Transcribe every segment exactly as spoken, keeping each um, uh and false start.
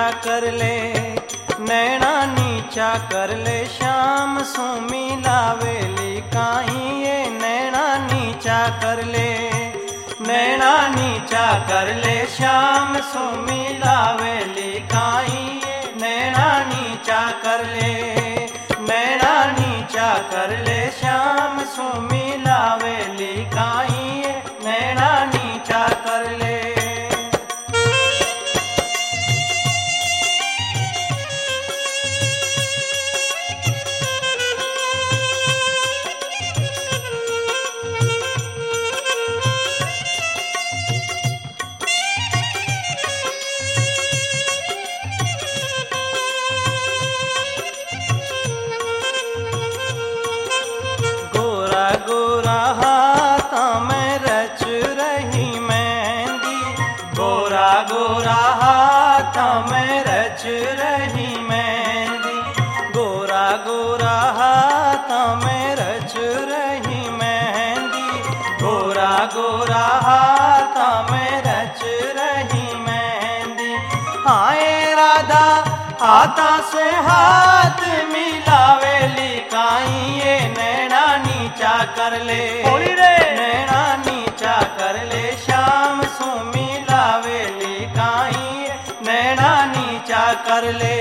कर ले, नैना नीचा कर ले, श्याम सो मिलावेली काई ये नैना नीचा कर ले, नैना नीचा कर ले, श्याम सो मिलावेली काई ये नैना नीचा कर ले, नैना नीचा कर ले, श्याम सो मिलावेली काई ये नैना नीचा कर ले। गोरा हाथों में रच रही मेहंदी, गोरा गोरा हाथों में रच रही मेहंदी, गोरा गोरा हाथों में रच रही मेहंदी, गोरा गोरा हाथों में रच रही मेहंदी। आए राधा हाथा से हाथ मिलावेली काई ये नैना नीचा कर ले, नैना नीचा कर ले, श्याम सो मिलावेली काई नैना नीचा कर ले।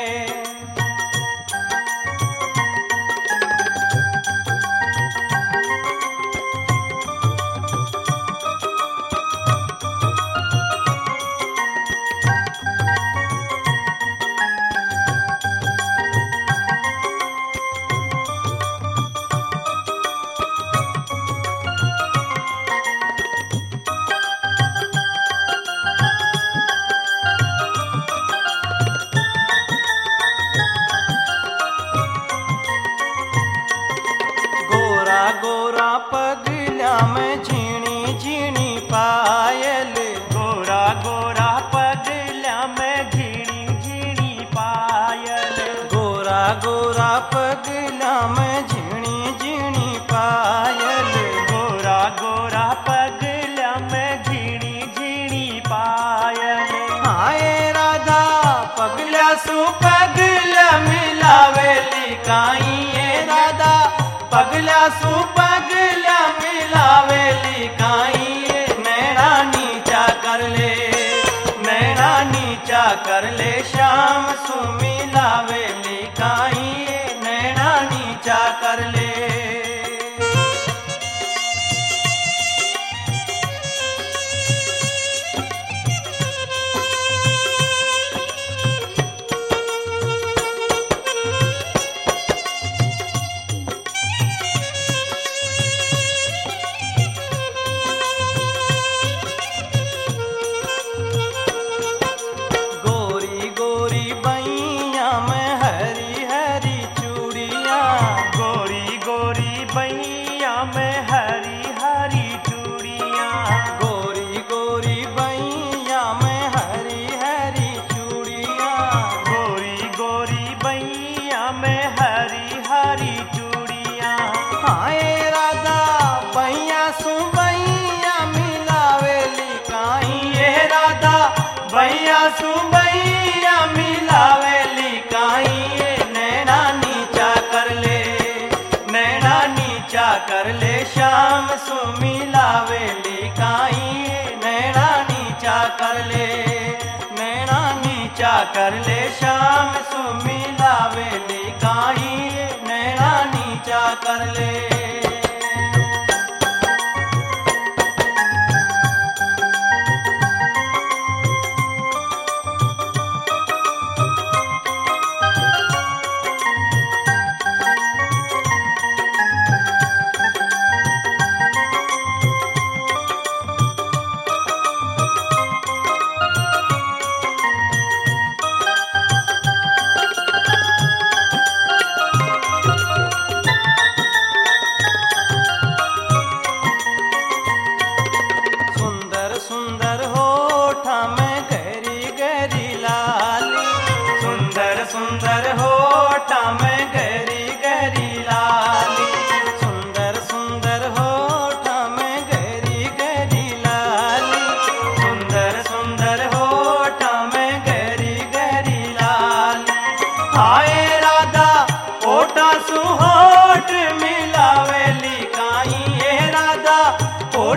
गोरा पगला में झीणी झीणी पायल, गोरा गोरा पगला में झीणी झीणी पायल, गोरा गोरा पगला में झीणी झीणी पायल, गोरा गोरा पगला में झीणी झीणी पायल। आए राधा पगला सु पगला मिलावेली काई ये राधा पगला सु पगला मिलावेली काई ये नैना नीचा कर ले, नैना नीचा कर ले, श्याम सु मिलावेली काई ये नैना नीचा कर ले। बैया में हरी हरी चूड़ियाँ, गोरी गोरी बैया में हरी हरी चूड़ियाँ, गोरी गोरी बैया में हरी हरी चूड़ियाँ। आए राधा बैया सु बैया मिलावेली काई ये राधा बैया सु बैया मिलावेली काई ये नैना नीचा कर ले, नैना नीचा कर ले, श्याम सु मिलावेली काई नैना नीचा कर ले, नैना नीचा कर ले, श्याम सु मिलावेली काई नैना नीचा कर ले।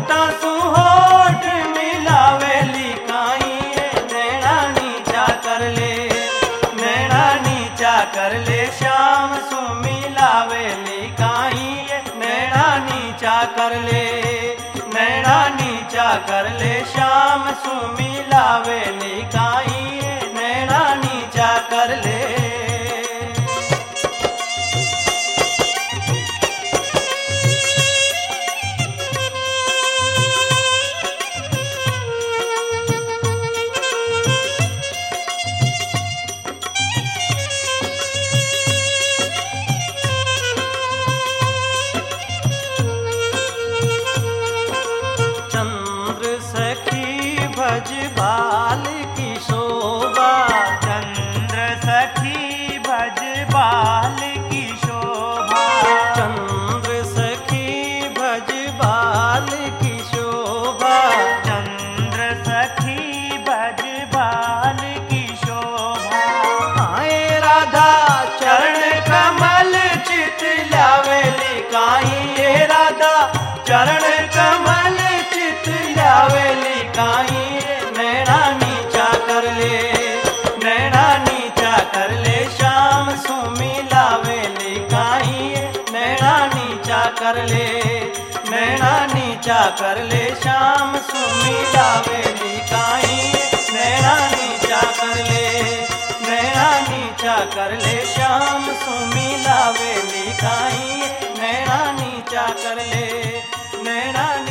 होठा सू होठ मिलावेली काई नैना नीचा कर ले नैना नीचा कर ले श्याम सू मिलावेली काई नैना नीचा कर ले नैना नीचा कर ले श्याम सू मिलावेली काई नैना नीचा कर ले। भज बाल की शोभा चंद्र सखी भज बाल की शोभा चंद्र सखी भज बाल की शोभा चंद्र सखी भज बाल की शोभा। आए राधा चरण कमल चित लावेली काई ये राधा चरण कमल चित लावेली काई नैना नीचा कर ले नैना नीचा कर ले श्याम सू मिलावेली काई नैना नीचा कर ले नैना नीचा कर ले श्याम सू मिलावेली काई नैना नीचा कर ले नैना नीचा कर ले श्याम सू मिलावेली काई नैना नीचा कर ले नैना